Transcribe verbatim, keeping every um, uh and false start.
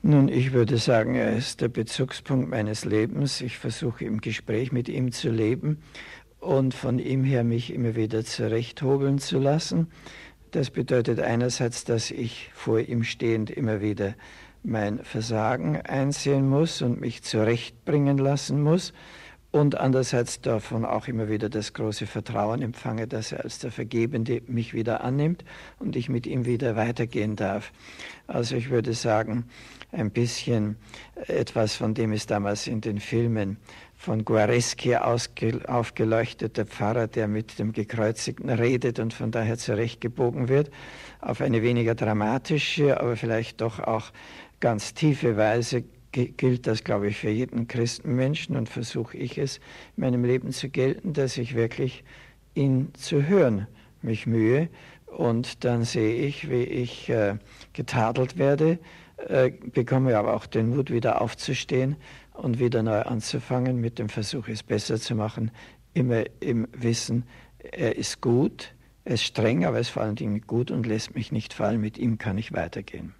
Nun, ich würde sagen, er ist der Bezugspunkt meines Lebens. Ich versuche im Gespräch mit ihm zu leben und von ihm her mich immer wieder zurechthobeln zu lassen. Das bedeutet einerseits, dass ich vor ihm stehend immer wieder mein Versagen einsehen muss und mich zurechtbringen lassen muss und andererseits davon auch immer wieder das große Vertrauen empfange, dass er als der Vergebende mich wieder annimmt und ich mit ihm wieder weitergehen darf. Also ich würde sagen, ein bisschen etwas, von dem es damals in den Filmen von Guareschi aufgeleuchtet, der Pfarrer, der mit dem Gekreuzigten redet und von daher zurechtgebogen wird, auf eine weniger dramatische, aber vielleicht doch auch ganz tiefe Weise gilt das, glaube ich, für jeden Christenmenschen und versuche ich es in meinem Leben zu gelten, dass ich wirklich ihn zu hören mich mühe und dann sehe ich, wie ich äh, getadelt werde, äh, bekomme aber auch den Mut, wieder aufzustehen und wieder neu anzufangen mit dem Versuch, es besser zu machen, immer im Wissen, er ist gut, er ist streng, aber er ist vor allen Dingen gut und lässt mich nicht fallen, mit ihm kann ich weitergehen.